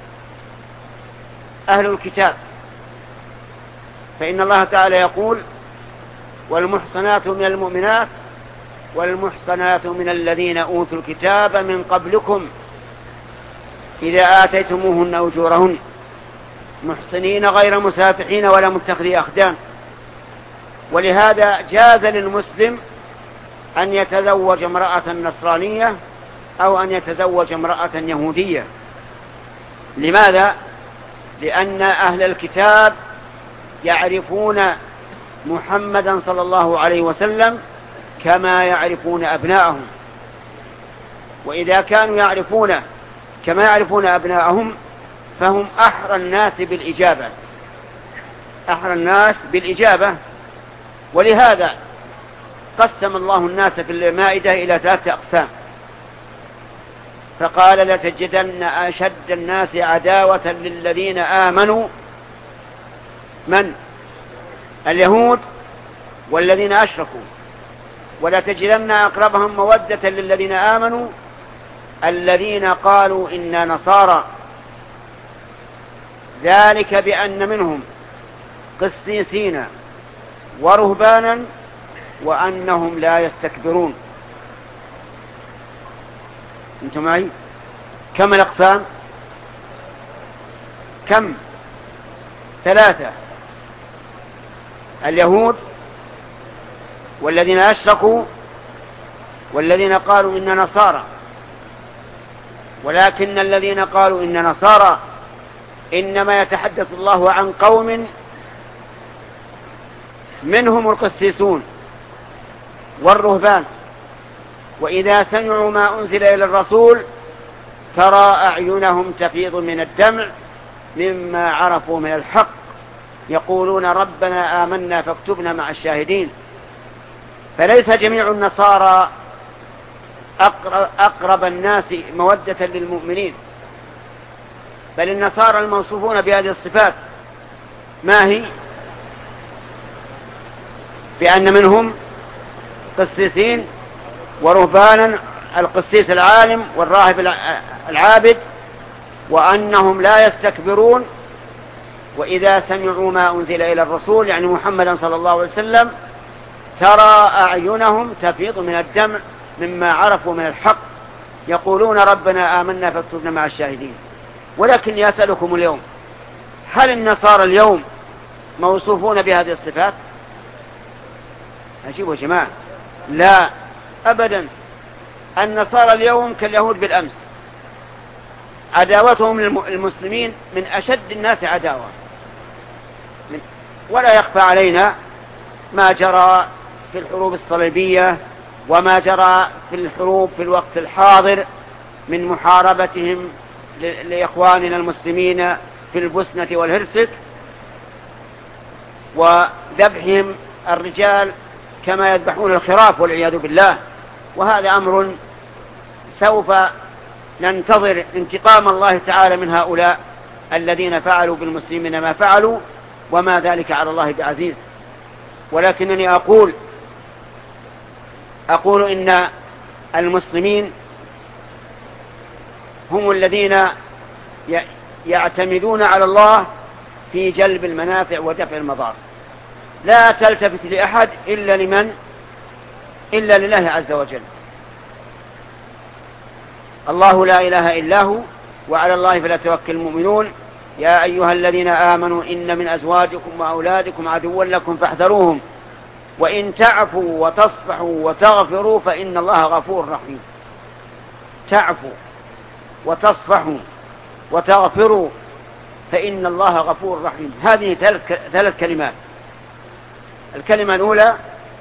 أهل الكتاب، فإن الله تعالى يقول: والمحصنات من المؤمنات والمحصنات من الذين أوتوا الكتاب من قبلكم إذا آتيتموهن أجورهن محصنين غير مسافحين ولا متخذي أخدان. ولهذا جاز للمسلم أن يتزوج امرأة نصرانية أو أن يتزوج امرأة يهودية. لماذا؟ لأن أهل الكتاب يعرفون محمدا صلى الله عليه وسلم كما يعرفون أبناءهم، وإذا كانوا يعرفونه كما يعرفون أبناءهم فهم أحرى الناس بالإجابة، أحرى الناس بالإجابة. ولهذا قسم الله الناس في المائدة إلى ثلاثة أقسام، فقال: لتجدن أشد الناس عداوة للذين آمنوا من؟ اليهود والذين أشركوا، ولتجدن أقربهم مودة للذين آمنوا الذين قالوا إنا نصارى، ذلك بأن منهم قسيسين ورهبانا وأنهم لا يستكبرون. أنتم معي؟ كم الأقسام؟ كم؟ ثلاثة: اليهود والذين أشركوا والذين قالوا إن نصارى. ولكن الذين قالوا إن نصارى إنما يتحدث الله عن قوم منهم القسيسون والرهبان، وإذا سمعوا ما أنزل إلى الرسول ترى أعينهم تفيض من الدمع مما عرفوا من الحق، يقولون ربنا آمنا فاكتبنا مع الشاهدين. فليس جميع النصارى أقرب الناس مودة للمؤمنين، بل النصارى الموصوفون بهذه الصفات ما هي؟ بأن منهم قسيسين ورهبانا القسيس العالم والراهب العابد، وأنهم لا يستكبرون، وإذا سمعوا ما أنزل إلى الرسول يعني محمدا صلى الله عليه وسلم ترى أعينهم تفيض من الدمع مما عرفوا من الحق، يقولون ربنا آمنا فاكتبنا مع الشاهدين. ولكن يسألكم اليوم، هل النصارى اليوم موصوفون بهذه الصفات؟ أجيبوا يا جماعة، لا أبدا. النصارى اليوم كاليهود بالأمس، عداوتهم للمسلمين من أشد الناس عداوة، ولا يخفى علينا ما جرى في الحروب الصليبية وما جرى في الحروب في الوقت الحاضر من محاربتهم لإخواننا المسلمين في البوسنة والهرسك، وذبحهم الرجال كما يذبحون الخراف والعياذ بالله. وهذا أمر سوف ننتظر انتقام الله تعالى من هؤلاء الذين فعلوا بالمسلمين ما فعلوا، وما ذلك على الله بعزيز. ولكنني أقول أقول إن المسلمين هم الذين يعتمدون على الله في جلب المنافع ودفع المضار، لا تلتفت لأحد إلا لمن إلا لله عز وجل. الله لا إله إلا هو وعلى الله فليتوكل المؤمنون. يا أيها الذين آمنوا إن من أزواجكم وأولادكم عدوا لكم فاحذروهم وإن تعفوا وتصفحوا وتغفروا فإن الله غفور رحيم. تعفوا وتصفحوا وتغفروا فإن الله غفور رحيم. هذه ثلاث كلمات. الكلمة الأولى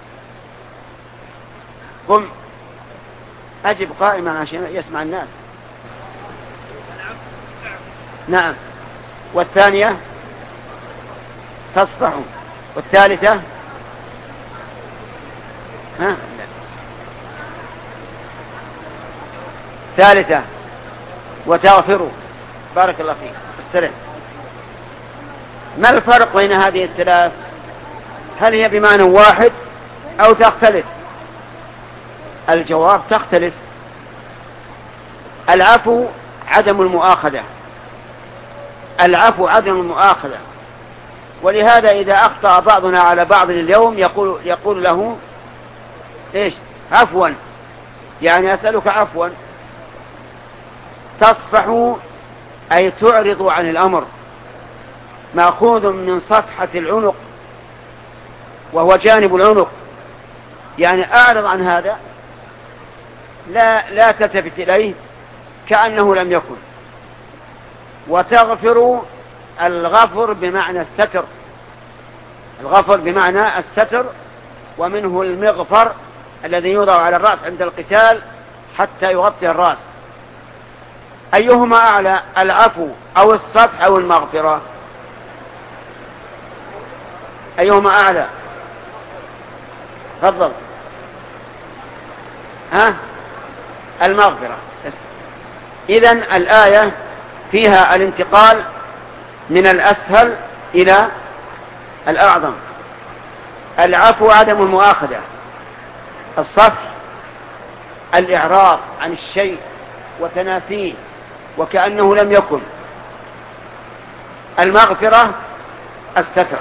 قم أجب قائما عشان يسمع الناس. نعم. والثانية تصفحوا. والثالثة ها ثالثة وتغفروا. بارك الله فيك. استرح. ما الفرق بين هذه الثلاث؟ هل هي بمعنى واحد أو تختلف؟ الجواب تختلف. العفو عدم المؤاخذة، العفو عدم المؤاخذة. ولهذا إذا أخطأ بعضنا على بعض اليوم يقول, يقول له إيش؟ عفوا، يعني أسألك عفوا. تصفحوا أي تعرض عن الأمر، مأخوذ من صفحة العنق وهو جانب العنق، يعني أعرض عن هذا، لا, لا تلتفت إليه كأنه لم يكن. وتغفر الغفر بمعنى الستر، الغفر بمعنى الستر، ومنه المغفر الذي يوضع على الرأس عند القتال حتى يغطي الرأس. أيهما أعلى، العفو أو الصفح أو المغفرة؟ أيهما أعلى؟ تفضل. ها؟ المغفرة. إذن الآية فيها الانتقال من الأسهل إلى الأعظم. العفو عدم المؤاخذة، الصفح الإعراض عن الشيء وتناسيه وكأنه لم يكن، المغفرة الستر.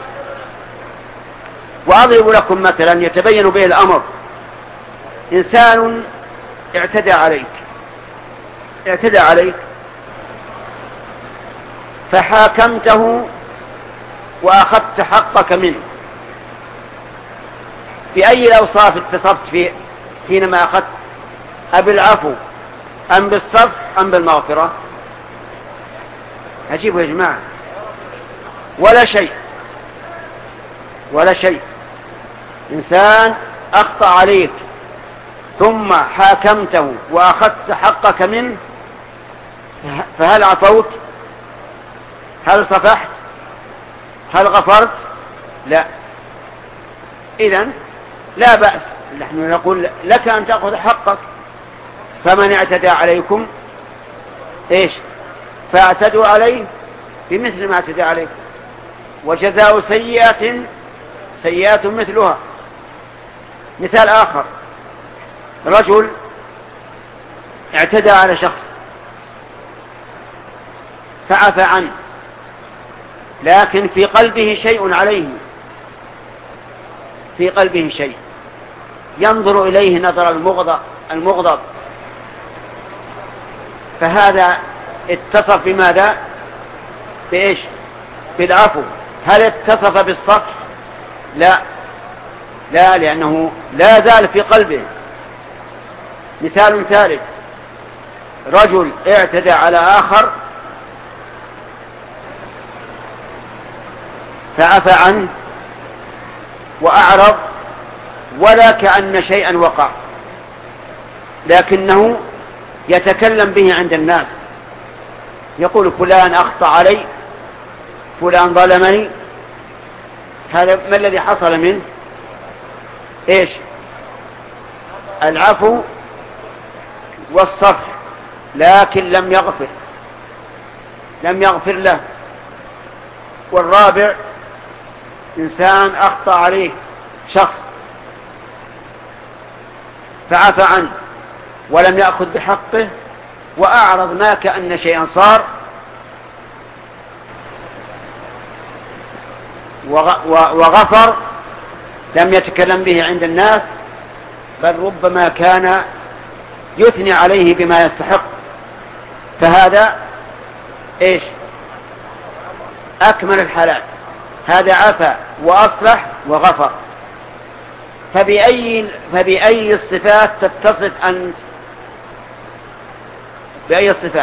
وأضرب لكم مثلا يتبين به الأمر. إنسان اعتدى عليك اعتدى عليك فحاكمته وأخذت حقك منه، بأي الأوصاف اتصفت فيه حينما أخذت؟ أبالعفو أم بالصفح أم بالمغفرة؟ عجيب يا جماعة. ولا شيء ولا شيء. إنسان أخطأ عليك ثم حاكمته وأخذت حقك منه، فهل عفوت؟ هل صفحت؟ هل غفرت؟ لا. إذن لا بأس، نحن نقول لك أن تأخذ حقك. فمن اعتدى عليكم إيش؟ فاعتدوا عليه بمثل ما اعتدى عليكم، وجزاء سيئة سيئات مثلها. مثال آخر، رجل اعتدى على شخص فعفى عنه، لكن في قلبه شيء عليه، في قلبه شيء ينظر إليه نظر المغضب المغضب فهذا اتصف بماذا؟ بإيش؟ بالعفو. هل اتصف بالصفح؟ لا لا، لأنه لا زال في قلبه. مثال ثالث: رجل اعتدى على آخر فعفى عنه وأعرض ولا كأن شيئا وقع، لكنه يتكلم به عند الناس، يقول فلان أخطأ علي، فلان ظلمني. هذا ما الذي حصل منه؟ إيش؟ العفو والصفح، لكن لم يغفر لم يغفر له. والرابع: إنسان أخطأ عليه شخص فعفى عنه ولم يأخذ بحقه وأعرض ما كأن شيئا صار، وغفر، لم يتكلم به عند الناس، بل ربما كان يثني عليه بما يستحق. فهذا إيش؟ أكمل الحالات. هذا عفا وأصلح وغفر. فبأي, فبأي الصفات تتصف أنت؟ بأي الصفات؟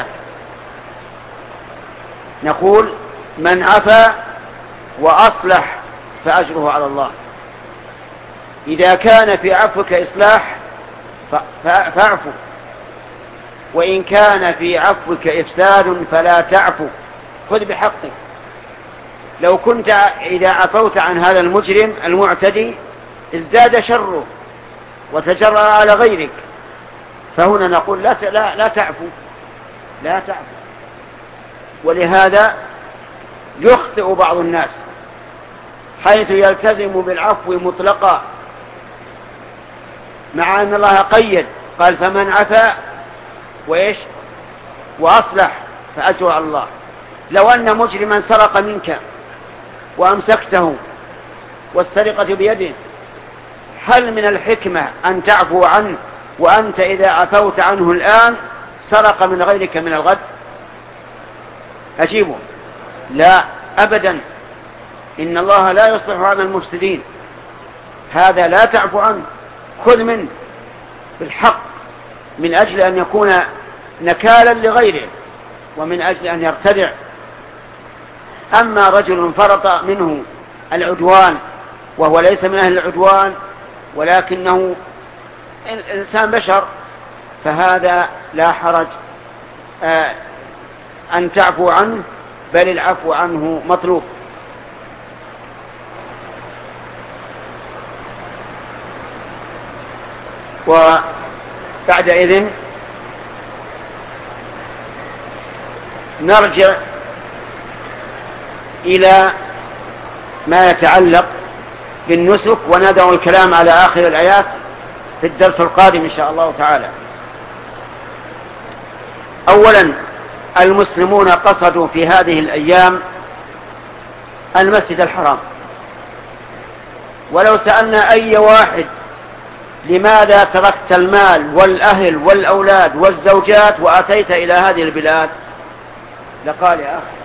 نقول: من عفا وأصلح فأجره على الله. إذا كان في عفوك إصلاح فاعفو، وإن كان في عفوك إفساد فلا تعفو، خذ بحقك. لو كنت إذا عفوت عن هذا المجرم المعتدي ازداد شره وتجرأ على غيرك، فهنا نقول لا لا لا تعفو لا تعفو. ولهذا يخطئ بعض الناس حيث يلتزم بالعفو مطلقا، مع أن الله قيد، قال: فمن عفا وإيش وأصلح فأجره على الله. لو أن مجرما سرق منك وأمسكته والسرقة بيده، هل من الحكمة أن تعفو عنه وأنت إذا عفوت عنه الآن سرق من غيرك من الغد؟ أجيبه: لا أبدا، إن الله لا يصلح عن المفسدين. هذا لا تعفو عنه، خذ منه بالحق من أجل أن يكون نكالا لغيره ومن أجل أن يرتدع. أما رجل فرط منه العدوان وهو ليس من أهل العدوان ولكنه إنسان بشر، فهذا لا حرج آه أن تعفو عنه، بل العفو عنه مطلوب. وبعد إذن نرجع إلى ما يتعلق بالنسك، وندعو الكلام على آخر الآيات في الدرس القادم إن شاء الله تعالى. أولا، المسلمون قصدوا في هذه الأيام المسجد الحرام، ولو سألنا أي واحد لماذا تركت المال والأهل والأولاد والزوجات وأتيت إلى هذه البلاد، لقال: يا أخي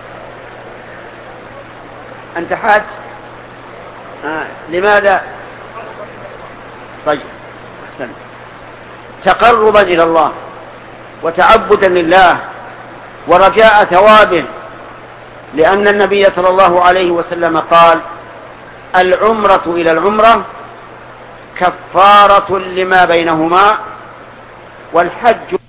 أنت حاج. آه. لماذا؟ طيب، أحسن. تقربا إلى الله وتعبدا لله ورجاء ثوابه، لأن النبي صلى الله عليه وسلم قال: العمرة إلى العمرة كفارة لما بينهما، والحج